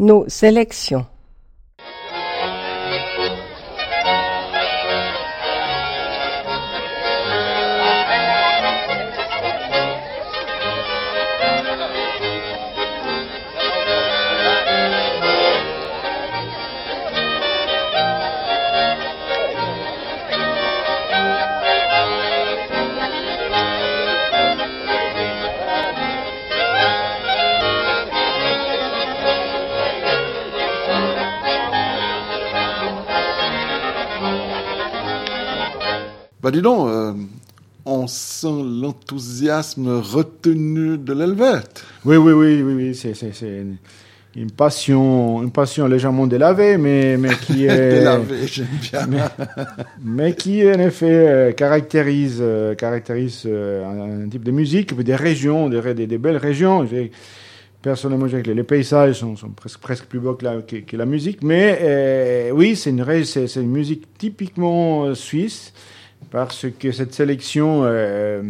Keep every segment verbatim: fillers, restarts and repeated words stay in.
Nos sélections. Bah dis donc, euh, on sent l'enthousiasme retenu de l'Helvète. Oui, oui, oui, oui, oui. C'est, c'est, c'est une, une passion, une passion légèrement délavée, mais, mais qui est... délavée, j'aime bien. Mais, mais qui, en effet, euh, caractérise, euh, caractérise euh, un, un type de musique, des régions, des, des, des belles régions. J'ai, personnellement, je dirais que les, les paysages sont, sont presque, presque plus beaux que la, que, que la musique, mais euh, oui, c'est une, c'est, c'est une musique typiquement euh, suisse, parce que cette sélection, euh,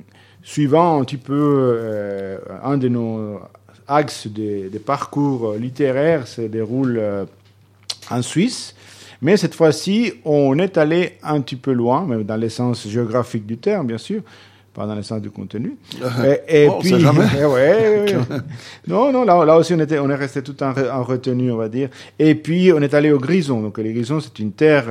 suivant un petit peu euh, un de nos axes de, de parcours littéraires, se déroule euh, en Suisse. Mais cette fois-ci, on est allé un petit peu loin, même dans le sens géographique du terme, bien sûr, pas dans le sens du contenu. Euh, et, et oh, puis, on sait jamais. ouais, ouais, ouais. non, non, là, là aussi, on, était, on est resté tout en, en retenue, on va dire. Et puis, on est allé au Grison. Donc, les Grisons, c'est une terre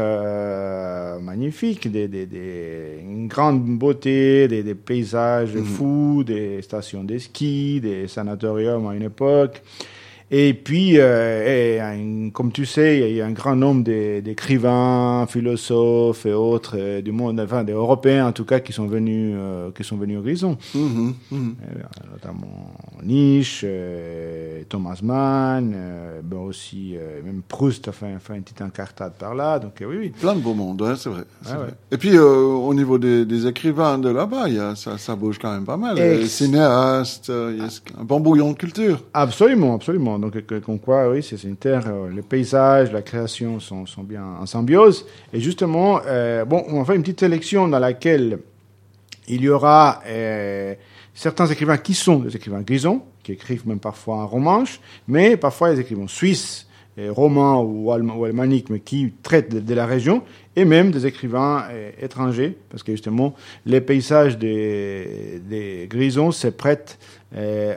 euh, magnifique, des, des, des, une grande beauté, des, des paysages mmh. fous, des stations de ski, des sanatoriums à une époque. Et puis, euh, et, un, comme tu sais, il y a un grand nombre d'écrivains, philosophes et autres euh, du monde, enfin des Européens en tout cas, qui sont venus, euh, qui sont venus au Grison, Mmh, mmh. euh, notamment Nietzsche, euh, Thomas Mann, euh, ben aussi euh, même Proust a fait, fait une petite incartade par là. Donc euh, oui, oui. Plein de beaux mondes, ouais, c'est vrai. C'est Ah, vrai. ouais. Et puis euh, au niveau des, des écrivains de là-bas, il y a, ça, ça bouge quand même pas mal. Et Les cinéastes, euh, il y a un bon bouillon de culture. Absolument, absolument. Donc, comme quoi, oui, c'est une terre, euh, le paysage, la création sont, sont bien en symbiose. Et justement, euh, bon, on va faire une petite sélection dans laquelle il y aura euh, certains écrivains qui sont des écrivains grisons, qui écrivent même parfois en romanche, mais parfois des écrivains suisses, et romans ou, allem- ou alémaniques, mais qui traitent de, de la région, et même des écrivains euh, étrangers, parce que justement, les paysages des, des grisons se prêtent euh,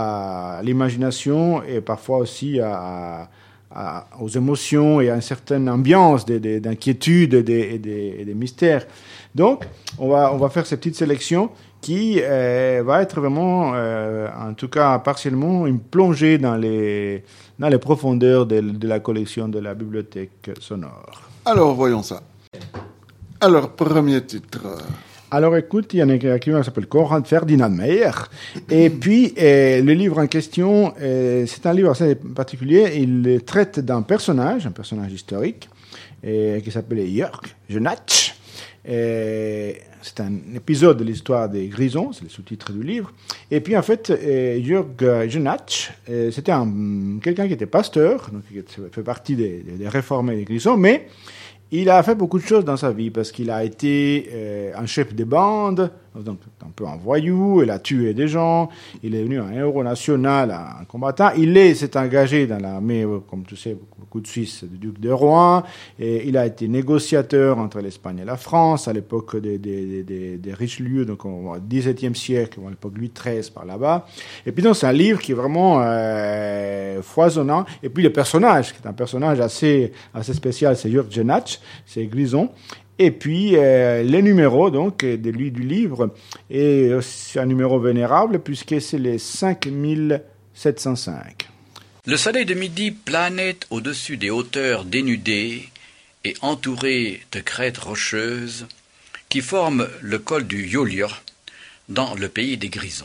à l'imagination et parfois aussi à, à, aux émotions et à une certaine ambiance de, de, d'inquiétude et des, et des, et des mystères. Donc, on va, on va faire cette petite sélection qui euh, va être vraiment, euh, en tout cas partiellement, une plongée dans les, dans les profondeurs de, de la collection de la bibliothèque sonore. Alors, voyons ça. Alors, premier titre. Alors écoute, il y a un écrivain qui s'appelle Konrad Ferdinand Meyer. Et puis, euh, le livre en question, euh, c'est un livre assez particulier. Il traite d'un personnage, un personnage historique, euh, qui s'appelait Jörg Jenatsch. Euh, c'est un épisode de l'histoire des Grisons, c'est le sous-titre du livre. Et puis en fait, euh, Jörg Jenatsch, euh, c'était un, quelqu'un qui était pasteur, donc qui fait partie des, des réformés des Grisons, mais il a fait beaucoup de choses dans sa vie parce qu'il a été euh, un chef de bande, donc un peu un voyou, il a tué des gens, il est devenu un héros national, un combattant. Il est, s'est engagé dans l'armée, comme tu sais, beaucoup de Suisses, du duc de Rohan, et il a été négociateur entre l'Espagne et la France à l'époque des, des, des, des Richelieu, donc au dix-septième siècle, à l'époque Louis treize par là-bas. Et puis donc c'est un livre qui est vraiment euh, foisonnant. Et puis le personnage, qui est un personnage assez, assez spécial, c'est Jörg Jenatsch, c'est Grison. Et puis, euh, les numéros, donc, de lui, du livre, est aussi un numéro vénérable, puisque c'est les cinq mille sept cent cinq. Le soleil de midi planait au-dessus des hauteurs dénudées et entourées de crêtes rocheuses qui forment le col du Jolior dans le pays des Grisons.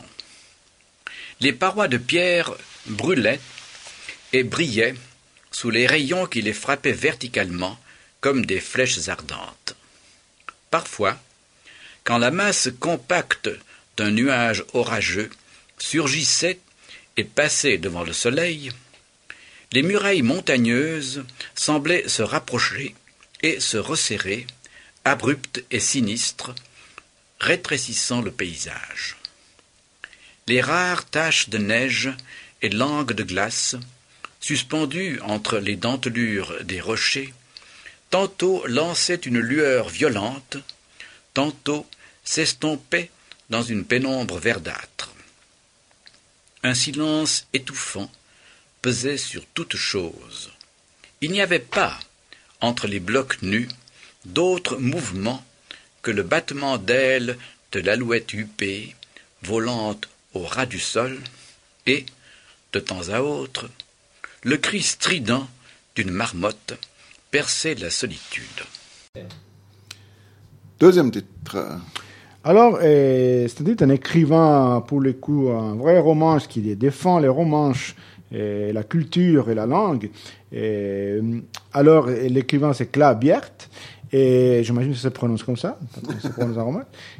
Les parois de pierre brûlaient et brillaient sous les rayons qui les frappaient verticalement comme des flèches ardentes. Parfois, quand la masse compacte d'un nuage orageux surgissait et passait devant le soleil, les murailles montagneuses semblaient se rapprocher et se resserrer, abruptes et sinistres, rétrécissant le paysage. Les rares taches de neige et langues de glace suspendu entre les dentelures des rochers, tantôt lançait une lueur violente, tantôt s'estompait dans une pénombre verdâtre. Un silence étouffant pesait sur toute chose. Il n'y avait pas, entre les blocs nus, d'autre mouvement que le battement d'ailes de l'alouette huppée, volant au ras du sol, et, de temps à autre, le cri strident d'une marmotte perçait la solitude. Deuxième titre. Alors, euh, c'est un écrivain, pour le coup, un vrai romanche qui défend les romanches, et la culture et la langue. Et, alors, l'écrivain, c'est Claes Bjerth, et j'imagine que ça se prononce comme ça, ça se prononce en roman.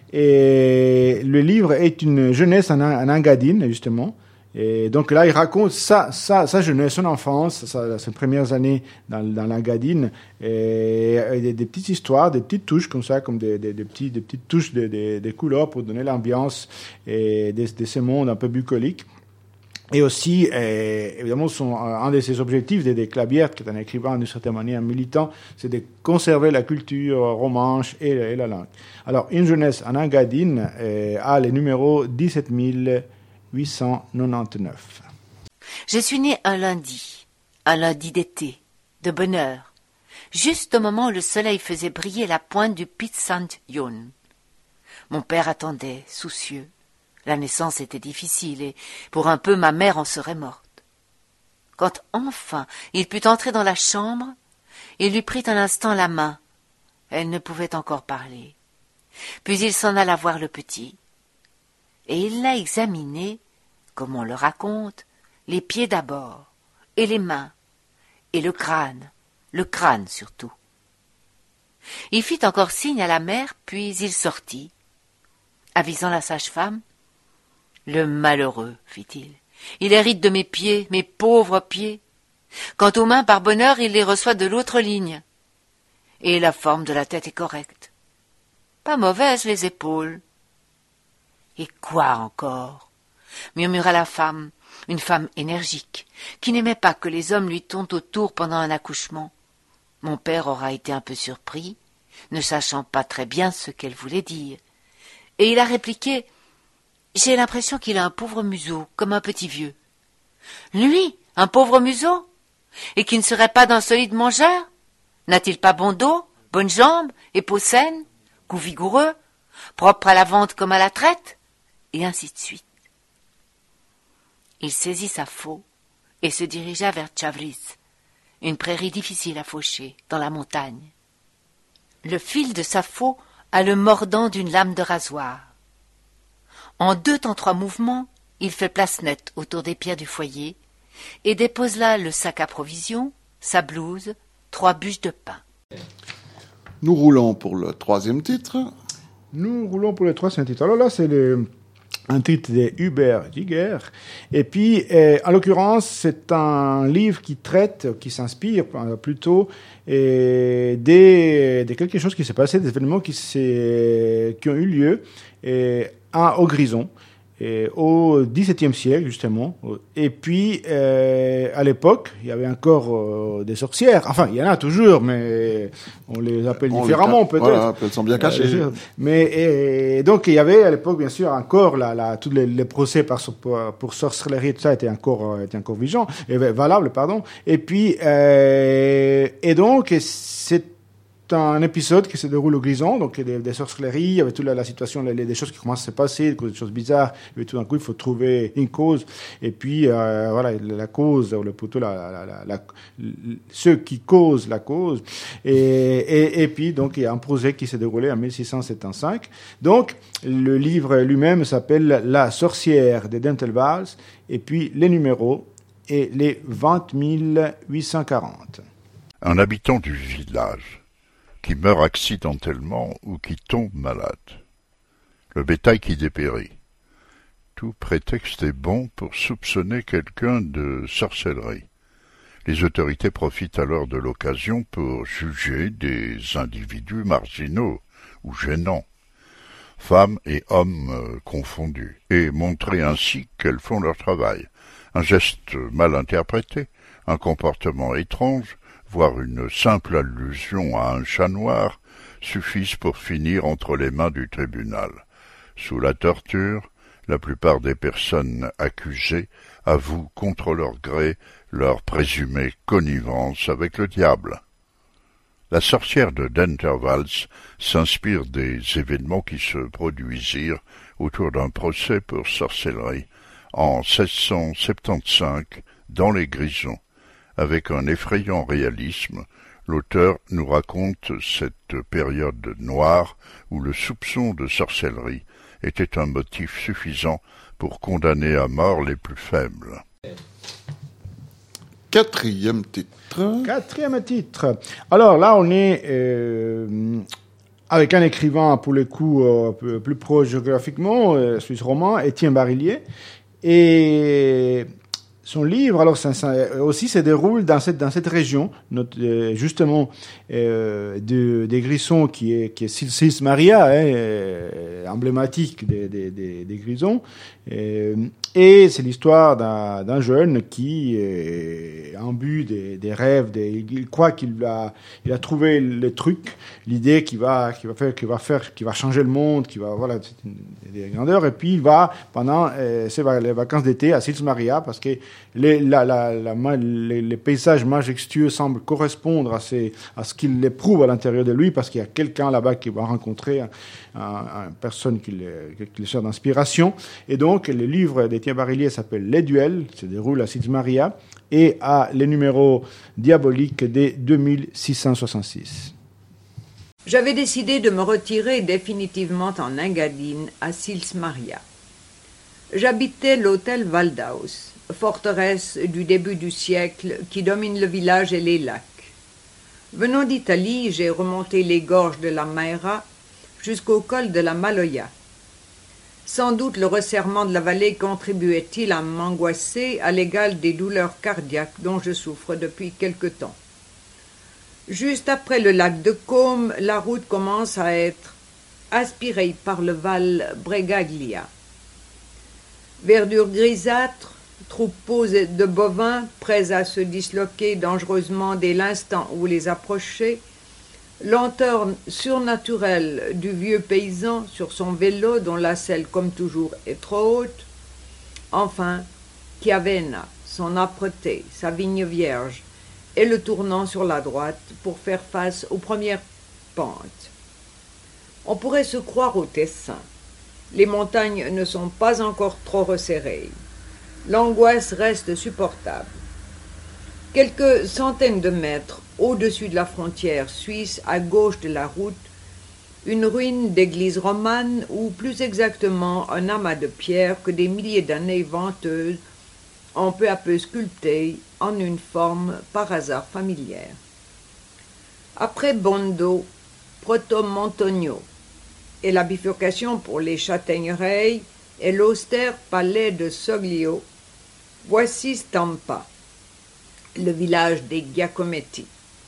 Et le livre est une jeunesse en, en Engadine, justement. Et donc là, il raconte sa, sa, sa jeunesse, son enfance, sa, ses premières années dans, dans l'Engadine, et, et des, des petites histoires, des petites touches comme ça, comme des, des, des, petits, des petites touches de, de, de couleurs pour donner l'ambiance et de, de ce monde un peu bucolique. Et aussi, euh, évidemment, son, un de ses objectifs de, de Claes Bjerth, qui est un écrivain d'une certaine manière militant, c'est de conserver la culture romanche et, et la langue. Alors, Une jeunesse en Engadine euh, a le numéro dix-sept mille huit cent quatre-vingt-dix-neuf. Je suis née un lundi, un lundi d'été, de bonne heure, juste au moment où le soleil faisait briller la pointe du Piet Sant Jon. Mon père attendait, soucieux. La naissance était difficile et, pour un peu, ma mère en serait morte. Quand enfin il put entrer dans la chambre, il lui prit un instant la main. Elle ne pouvait encore parler. Puis il s'en alla voir le petit. Et il l'a examiné, comme on le raconte, les pieds d'abord, et les mains, et le crâne, le crâne surtout. Il fit encore signe à la mère, puis il sortit. Avisant la sage-femme, « Le malheureux, fit-il, il hérite de mes pieds, mes pauvres pieds. Quant aux mains, par bonheur, il les reçoit de l'autre ligne. Et la forme de la tête est correcte. Pas mauvaise les épaules. » « Et quoi encore ?» murmura la femme, une femme énergique, qui n'aimait pas que les hommes lui tournent autour pendant un accouchement. Mon père aura été un peu surpris, ne sachant pas très bien ce qu'elle voulait dire. Et il a répliqué « J'ai l'impression qu'il a un pauvre museau, comme un petit vieux. »« Lui, un pauvre museau ? Et qui ne serait pas d'un solide mangeur ? N'a-t-il pas bon dos, bonnes jambes, et peau saine, cou vigoureux, propre à la vente comme à la traite ? Et ainsi de suite. » Il saisit sa faux et se dirigea vers Tchavris, une prairie difficile à faucher, dans la montagne. Le fil de sa faux a le mordant d'une lame de rasoir. En deux temps trois mouvements, il fait place nette autour des pierres du foyer et dépose là le sac à provisions, sa blouse, trois bûches de pain. Nous roulons pour le troisième titre. Nous roulons pour le troisième titre. Alors là, c'est le... un titre de Hubert Giger. Et puis, euh, en l'occurrence, c'est un livre qui traite, qui s'inspire plutôt euh, de, de quelque chose qui s'est passé, des événements qui, qui ont eu lieu euh, à, au Grison, euh, au dix-septième siècle, justement. Et puis, euh, à l'époque, il y avait encore euh, des sorcières. Enfin, il y en a toujours, mais on les appelle on différemment, les... peut-être. Voilà, elles sont bien cachées. Euh, mais et, et donc, il y avait à l'époque, bien sûr, encore la, la, tous les, les procès par, pour, pour sorcellerie, tout ça était encore, était encore vigeant, et valable, pardon. Et puis, euh, et donc, c'est un épisode qui se déroule au Grison, donc des, des sorcelleries, il y avait toute la, la situation, les, des choses qui commencent à se passer, des choses bizarres, et tout d'un coup il faut trouver une cause, et puis euh, voilà, la cause, ou plutôt la, la, la, la, ceux qui causent la cause, et, et, et puis donc il y a un procès qui s'est déroulé en mille six cent soixante-quinze. Donc le livre lui-même s'appelle La sorcière de Dentelwals, et puis les numéros et les vingt mille huit cent quarante. Un habitant du village qui meurt accidentellement ou qui tombe malade. Le bétail qui dépérit. Tout prétexte est bon pour soupçonner quelqu'un de sorcellerie. Les autorités profitent alors de l'occasion pour juger des individus marginaux ou gênants, femmes et hommes euh, confondus, et montrer ainsi qu'elles font leur travail. Un geste mal interprété, Un comportement étrange, voire une simple allusion à un chat noir, suffisent pour finir entre les mains du tribunal. Sous la torture, la plupart des personnes accusées avouent contre leur gré leur présumée connivence avec le diable. La sorcière de Denterwals s'inspire des événements qui se produisirent autour d'un procès pour sorcellerie en seize cent soixante-quinze dans les Grisons. Avec un effrayant réalisme, l'auteur nous raconte cette période noire où le soupçon de sorcellerie était un motif suffisant pour condamner à mort les plus faibles. Quatrième titre. Quatrième titre. Alors là, on est euh, avec un écrivain, pour le coup, euh, plus proche géographiquement, euh, suisse roman, Étienne Barillier. Et son livre, alors ça, ça, aussi, se déroule dans cette, dans cette région, notre, euh, justement, euh, de, des Grisons, qui est, qui est Sils Maria, hein, euh, emblématique des, des, des, des Grisons. Euh, et c'est l'histoire d'un, d'un jeune qui est imbu des, des rêves, des, il croit qu'il a, il a trouvé le truc, l'idée qui va, qui va faire, qui va faire, qui va changer le monde, qui va, voilà, c'est une, des grandeurs. Et puis il va pendant euh, ses, les vacances d'été à Sils Maria, parce que les, la, la, la, les, les paysages majestueux semblent correspondre à, ces, à ce qu'il éprouve à l'intérieur de lui, parce qu'il y a quelqu'un là-bas qui va rencontrer un, un, une personne qui lui sert d'inspiration. Et donc le livre d'Étienne Barillier s'appelle Les Duels, se déroule à Sils Maria et a les numéros diaboliques des deux mille six cent soixante-six. J'avais décidé de me retirer définitivement en Engadine, à Sils Maria. J'habitais l'hôtel Waldhaus, forteresse du début du siècle qui domine le village et les lacs. Venant d'Italie, j'ai remonté les gorges de la Maira jusqu'au col de la Maloja. Sans doute le resserrement de la vallée contribuait-il à m'angoisser à l'égal des douleurs cardiaques dont je souffre depuis quelque temps. Juste après le lac de Côme, la route commence à être aspirée par le Val Bregaglia. Verdure grisâtre, troupeaux de bovins prêts à se disloquer dangereusement dès l'instant où les approchait, lenteur surnaturelle du vieux paysan sur son vélo dont la selle comme toujours est trop haute, enfin Chiavenna, son âpreté, sa vigne vierge, et le tournant sur la droite pour faire face aux premières pentes. On pourrait se croire au Tessin. Les montagnes ne sont pas encore trop resserrées. L'angoisse reste supportable. Quelques centaines de mètres au-dessus de la frontière suisse, à gauche de la route, une ruine d'église romane, ou plus exactement un amas de pierres que des milliers d'années venteuses ont peu à peu sculpté en une forme par hasard familière. Après Bondo, Protomontonio et la bifurcation pour les châtaigneraies et l'austère palais de Soglio, voici Stampa, le village des Giacometti.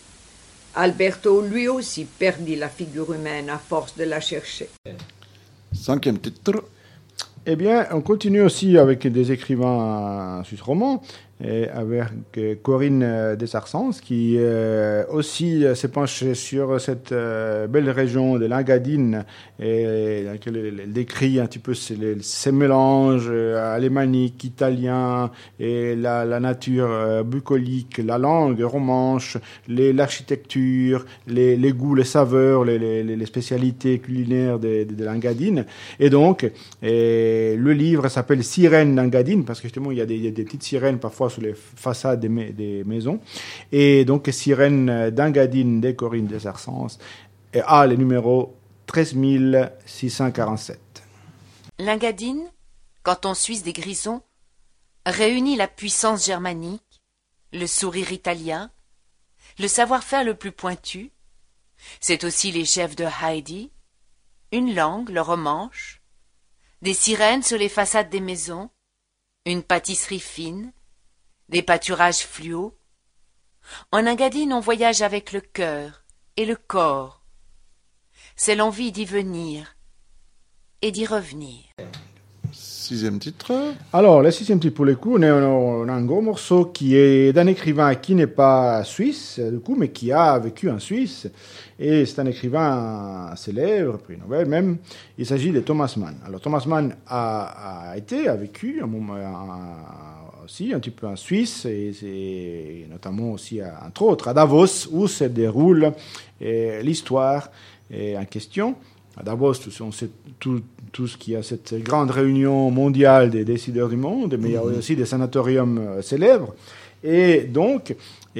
Alberto lui aussi perdit la figure humaine à force de la chercher. Cinquième titre. Eh bien, on continue aussi avec des écrivains suisses romans, et avec Corinne Desarsens, qui euh, aussi euh, s'est penchée sur cette euh, belle région de l'Engadine, et dans laquelle elle décrit un petit peu ces, ces mélanges euh, alémaniques, italiens, et la, la nature euh, bucolique, la langue romanche, les, l'architecture, les, les goûts, les saveurs, les, les, les spécialités culinaires de, de, de l'Engadine. Et donc, et le livre s'appelle Sirènes d'Engadine, parce que justement, il y a des, il y a des petites sirènes parfois sur les façades des, ma- des maisons. Et donc, Sirènes d'Engadine de Corinne Desarsens a le numéro treize mille six cent quarante-sept. L'Engadine, canton suisse des Grisons, réunit la puissance germanique, le sourire italien, le savoir-faire le plus pointu. C'est aussi les chefs de Heidi, une langue, le romanche, des sirènes sur les façades des maisons, une pâtisserie fine, des pâturages fluo. En Engadine, on voyage avec le cœur et le corps. C'est l'envie d'y venir et d'y revenir. sixième titre. Alors, le sixième titre, pour le coup, on a, on a un gros morceau qui est d'un écrivain qui n'est pas suisse, du coup, mais qui a vécu en Suisse. Et c'est un écrivain célèbre, prix Nobel même. Il s'agit de Thomas Mann. Alors, Thomas Mann a, a été, a vécu un moment, un, aussi un petit peu en Suisse, et, et notamment aussi, à, entre autres, à Davos, où se déroule et, l'histoire et, en question. À Davos, on sait tout, tout ce qu'il y a, cette grande réunion mondiale des décideurs du monde, mais il y a aussi des sanatoriums euh, célèbres. Et donc,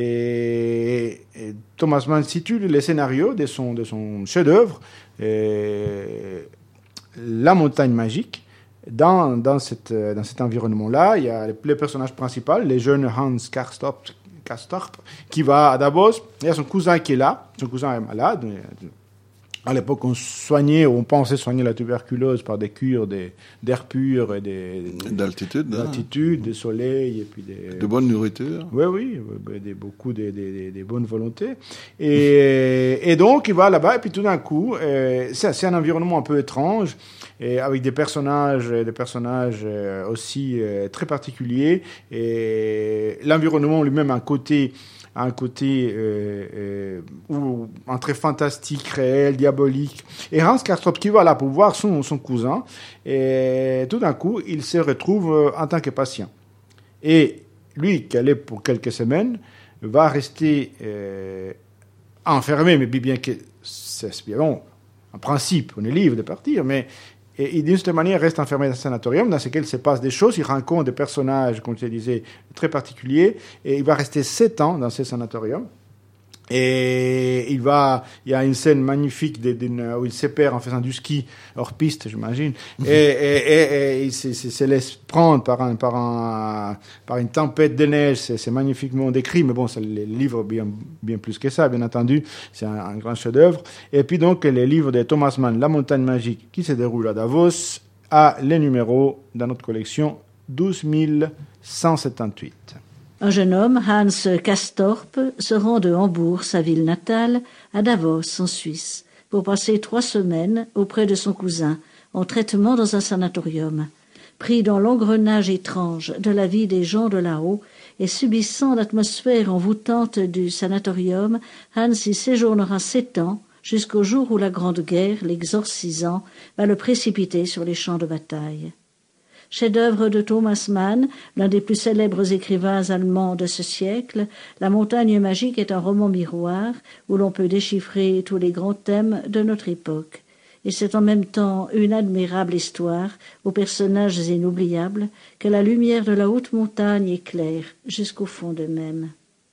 et, et Thomas Mann situe les scénarios de son, de son chef-d'œuvre, et, La montagne magique. Dans, dans, cette, dans cet environnement-là, il y a le personnage principal, le jeune Hans Castorp, Castorp, qui va à Davos. Il y a son cousin qui est là. Son cousin est malade. À l'époque, on soignait, on pensait soigner la tuberculose par des cures des, d'air pur et des, d'altitude, d'altitude, hein. Des soleils et puis des de bonne nourriture. Oui, oui, des, beaucoup de, de, de, de bonnes volontés. Et, et donc, il va là-bas et puis tout d'un coup, euh, c'est, c'est un environnement un peu étrange et avec des personnages, des personnages aussi euh, très particuliers. Et l'environnement lui-même a un côté un côté euh, euh, où, un très fantastique, réel, diabolique. Et Hans Castorp qui va là pour voir son, son cousin, et tout d'un coup, il se retrouve en tant que patient. Et lui, qui allait pour quelques semaines, va rester euh, enfermé, mais bien que c'est bien bon, en principe, on est libre de partir, mais et d'une certaine manière, il reste enfermé dans un sanatorium dans lequel se passent des choses. Il rencontre des personnages, comme je disais, très particuliers. Et il va rester sept ans dans ce sanatorium. Et il va, il y a une scène magnifique de, de, où il se perd en faisant du ski hors piste, j'imagine. Et, et, et, et il se, se, se laisse prendre par, un, par, un, par une tempête de neige. C'est, c'est magnifiquement décrit, mais bon, c'est le livre bien, bien plus que ça, bien entendu. C'est un, un grand chef-d'œuvre. Et puis donc, le livre de Thomas Mann, La montagne magique, qui se déroule à Davos, a les numéros dans notre collection douze mille cent soixante-dix-huit. Un jeune homme, Hans Castorp, se rend de Hambourg, sa ville natale, à Davos, en Suisse, pour passer trois semaines auprès de son cousin, en traitement dans un sanatorium. Pris dans l'engrenage étrange de la vie des gens de là-haut et subissant l'atmosphère envoûtante du sanatorium, Hans y séjournera sept ans, jusqu'au jour où la Grande Guerre, l'exorcisant, va le précipiter sur les champs de bataille. Chef-d'œuvre de Thomas Mann, l'un des plus célèbres écrivains allemands de ce siècle, La montagne magique est un roman miroir où l'on peut déchiffrer tous les grands thèmes de notre époque. Et c'est en même temps une admirable histoire aux personnages inoubliables que la lumière de la haute montagne éclaire jusqu'au fond d'eux-mêmes.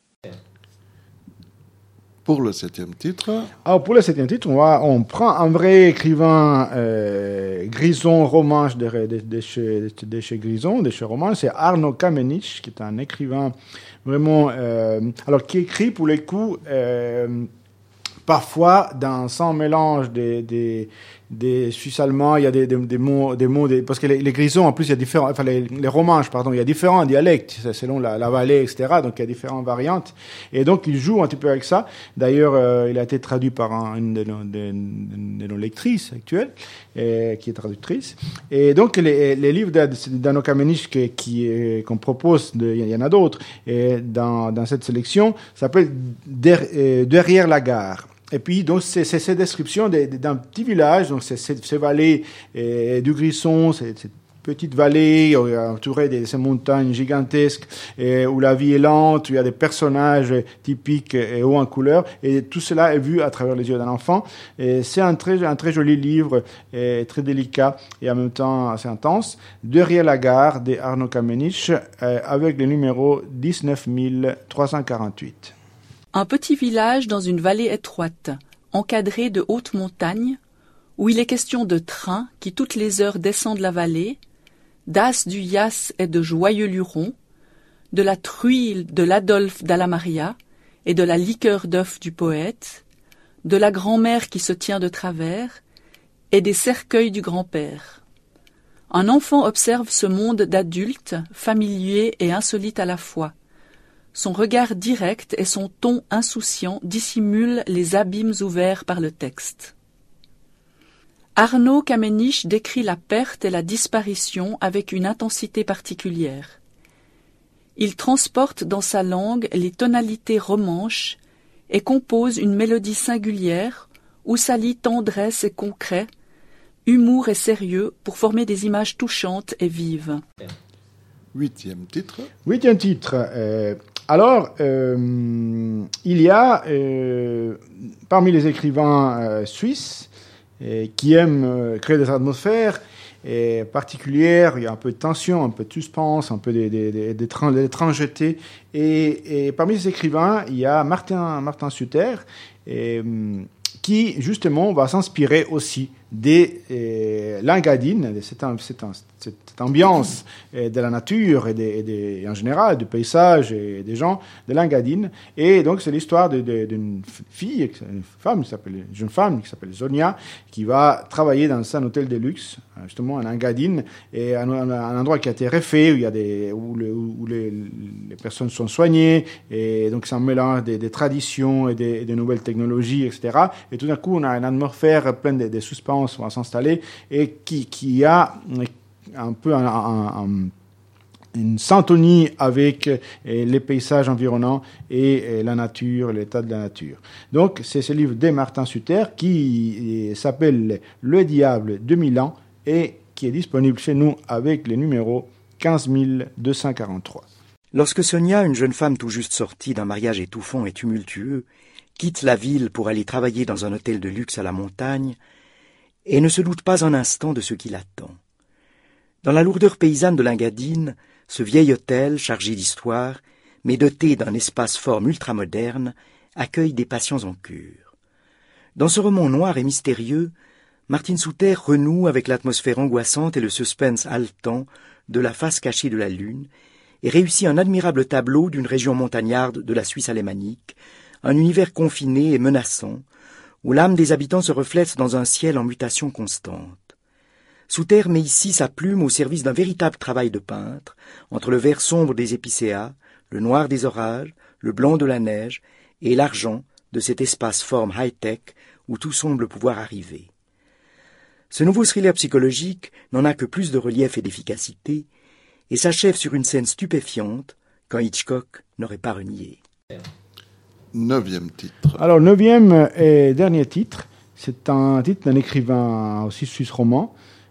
Pour le septième titre. Alors pour le septième titre, on, va, on prend un vrai écrivain euh, Grison, romanche de, de, de, chez, de chez Grison, de chez Romanche, c'est Arno Kamenich, qui est un écrivain vraiment, euh, alors qui écrit pour les coups euh, parfois dans sans mélange des, des des Suisses allemands, il y a des, des, des mots, des mots, des, parce que les, les Grisons, en plus, il y a différents, enfin, les, les romanches, pardon, il y a différents dialectes, selon la, la vallée, et cetera. Donc, il y a différentes variantes. Et donc, il joue un petit peu avec ça. D'ailleurs, euh, il a été traduit par un, une de nos, de, de nos lectrices actuelles, et, qui est traductrice. Et donc, les, les livres d'Arno Kamenich qui, qui, qu'on propose, de, il y en a d'autres, et dans, dans cette sélection, s'appelle Der, Derrière la gare. Et puis, donc, c'est, c'est cette description de, de, d'un petit village, donc c'est ces vallées euh, du Grisson, c'est cette petite vallée entourée de ces montagnes gigantesques, et où la vie est lente, où il y a des personnages typiques et hauts en couleur, et tout cela est vu à travers les yeux d'un enfant. Et c'est un très, un très joli livre, et très délicat, et en même temps assez intense. Derrière la gare de Arno Kamenich, euh, avec le numéro dix-neuf mille trois cent quarante-huit. Un petit village dans une vallée étroite, encadrée de hautes montagnes, où il est question de trains qui toutes les heures descendent la vallée, d'as du Yass et de joyeux lurons, de la truie de l'Adolphe d'Alamaria et de la liqueur d'œuf du poète, de la grand-mère qui se tient de travers et des cercueils du grand-père. Un enfant observe ce monde d'adultes, familier et insolite à la fois. Son regard direct et son ton insouciant dissimulent les abîmes ouverts par le texte. Arnaud Kamenisch décrit la perte et la disparition avec une intensité particulière. Il transporte dans sa langue les tonalités romanches et compose une mélodie singulière où s'allient tendresse et concret, humour et sérieux pour former des images touchantes et vives. Huitième titre. Huitième titre. Euh, alors, euh, il y a euh, parmi les écrivains euh, suisses euh, qui aiment euh, créer des atmosphères et particulières, il y a un peu de tension, un peu de suspense, un peu d'étrangeté. Et, et parmi ces écrivains, il y a Martin, Martin Suter, et, qui justement va s'inspirer aussi des euh, Langadines, de cette, cette, cette ambiance euh, de la nature et, des, et des, en général du paysage et des gens de Langadines. Et donc c'est l'histoire de, de, d'une fille, une femme, qui s'appelle, une jeune femme qui s'appelle Sonia, qui va travailler dans un hôtel de luxe, justement en Langadine, et un, un, un endroit qui a été refait, où, il y a des, où, le, où les, les personnes sont soignées, et donc c'est un mélange des, des traditions et des, des nouvelles technologies, et cetera. Et tout d'un coup, on a une atmosphère pleine de, de suspense va s'installer et qui, qui a un peu un, un, un, une syntonie avec les paysages environnants et la nature, l'état de la nature. Donc, c'est ce livre de Martin Suter qui s'appelle Le Diable de Milan et qui est disponible chez nous avec le numéro quinze mille deux cent quarante-trois. Lorsque Sonia, une jeune femme tout juste sortie d'un mariage étouffant et tumultueux, quitte la ville pour aller travailler dans un hôtel de luxe à la montagne, et ne se doute pas un instant de ce qui l'attend. Dans la lourdeur paysanne de Langadine, ce vieil hôtel, chargé d'histoire, mais doté d'un espace forme ultramoderne, accueille des patients en cure. Dans ce roman noir et mystérieux, Martin Suter renoue avec l'atmosphère angoissante et le suspense haletant de la face cachée de la lune, et réussit un admirable tableau d'une région montagnarde de la Suisse alémanique, un univers confiné et menaçant, où l'âme des habitants se reflète dans un ciel en mutation constante. Suter met ici sa plume au service d'un véritable travail de peintre, entre le vert sombre des épicéas, le noir des orages, le blanc de la neige et l'argent de cet espace forme high-tech où tout semble pouvoir arriver. Ce nouveau thriller psychologique n'en a que plus de relief et d'efficacité, et s'achève sur une scène stupéfiante quand Hitchcock n'aurait pas renié. Neuvième titre. Alors, neuvième et dernier titre, c'est un titre d'un écrivain aussi suisse roman,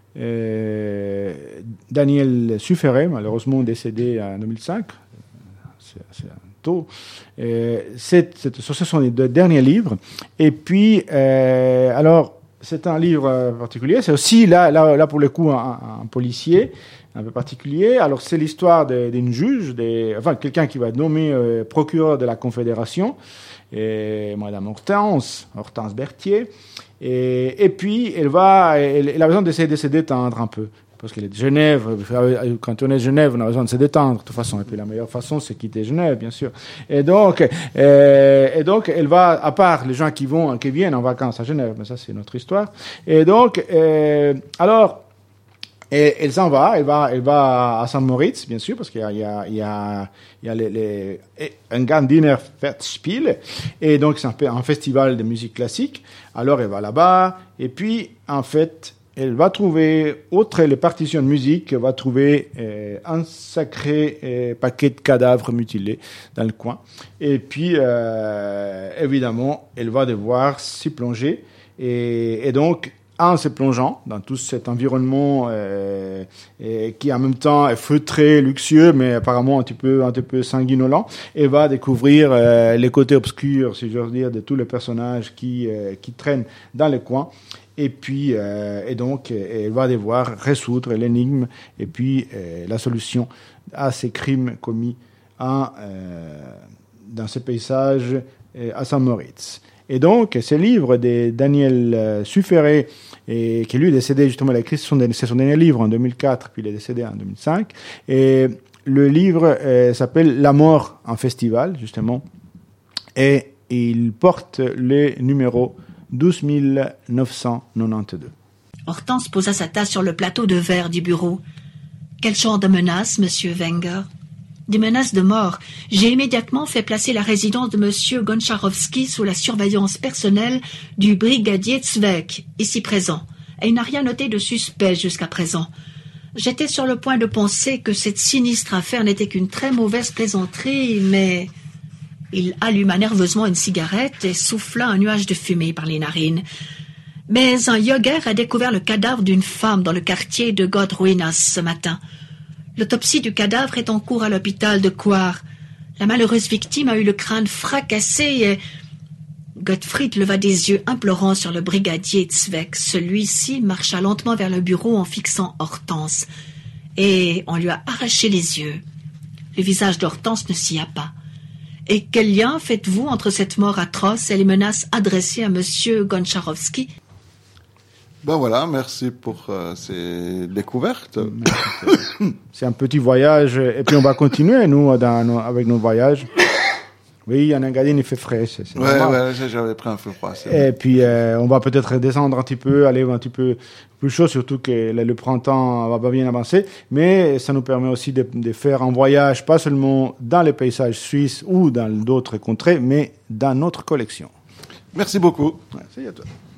euh, Daniel Sufferet, malheureusement décédé en deux mille cinq, c'est assez tôt. Euh, c'est, c'est, ce sont les deux derniers livres. Et puis, euh, alors, c'est un livre particulier, c'est aussi, là, là, là pour le coup, un, un policier, un peu particulier. Alors, c'est l'histoire de, d'une juge, des, enfin, quelqu'un qui va être nommé euh, procureur de la Confédération, et Madame Hortense, Hortense Berthier. Et, et puis, elle, va, elle, elle a besoin d'essayer de se détendre un peu. Parce qu'elle est de Genève. Quand on est de Genève, on a besoin de se détendre, de toute façon. Et puis, la meilleure façon, c'est quitter Genève, bien sûr. Et donc, euh, et donc, elle va, à part les gens qui vont, qui viennent en vacances à Genève, mais ça, c'est notre histoire. Et donc, euh, alors, et elle s'en va, elle va, elle va à Saint-Moritz, bien sûr, parce qu'il y a, il y a, il y a, il y a les, les, un Gardiner Festspiel, et donc c'est un, un festival de musique classique. Alors elle va là-bas, et puis, en fait, elle va trouver, outre les partitions de musique, elle va trouver euh, un sacré euh, paquet de cadavres mutilés dans le coin. Et puis, euh, évidemment, elle va devoir s'y plonger, et, et donc, en se plongeant dans tout cet environnement euh, et qui en même temps est feutré, luxueux, mais apparemment un petit peu, un petit peu sanguinolent, et va découvrir euh, les côtés obscurs, si j'ose dire, de tous les personnages qui, euh, qui traînent dans les coins. Et puis, euh, et donc, elle va devoir résoudre l'énigme et puis euh, la solution à ces crimes commis en, euh, dans ce paysage euh, à Saint-Moritz. Et donc, ce livre de Daniel Sufferet, et qui lui est décédé justement, il a écrit son, c'est son dernier livre en deux mille quatre, puis il est décédé en deux mille cinq. Et le livre euh, s'appelle La mort en festival, justement, et il porte le numéro douze mille neuf cent quatre-vingt-douze. Hortense posa sa tasse sur le plateau de verre du bureau. Quel genre de menace, monsieur Wenger? Des menaces de mort. J'ai immédiatement fait placer la résidence de monsieur Goncharovski sous la surveillance personnelle du brigadier Zweig, ici présent. et il n'a rien noté de suspect jusqu'à présent. J'étais sur le point de penser que cette sinistre affaire n'était qu'une très mauvaise plaisanterie, mais... Il alluma nerveusement une cigarette et souffla un nuage de fumée par les narines. Mais un yoger a découvert le cadavre d'une femme dans le quartier de Godruinas ce matin. L'autopsie du cadavre est en cours à l'hôpital de Coire. La malheureuse victime a eu le crâne fracassé et... Gottfried leva des yeux implorants sur le brigadier Zweck. Celui-ci marcha lentement vers le bureau en fixant Hortense. Et on lui a arraché les yeux. Le visage d'Hortense ne s'y a pas. Et quel lien faites-vous entre cette mort atroce et les menaces adressées à Monsieur Goncharovski? Ben voilà, merci pour euh, ces découvertes. C'est un petit voyage, et puis on va continuer, nous, dans nos, avec nos voyages. Oui, en Engadine, il fait frais. C'est, c'est ouais, normal. ouais, j'avais pris un feu froid. Et puis, euh, on va peut-être descendre un petit peu, aller un petit peu plus chaud, surtout que le, le printemps va pas bien avancer. Mais ça nous permet aussi de, de faire un voyage, pas seulement dans les paysages suisses ou dans d'autres contrées, mais dans notre collection. Merci beaucoup. Merci à toi.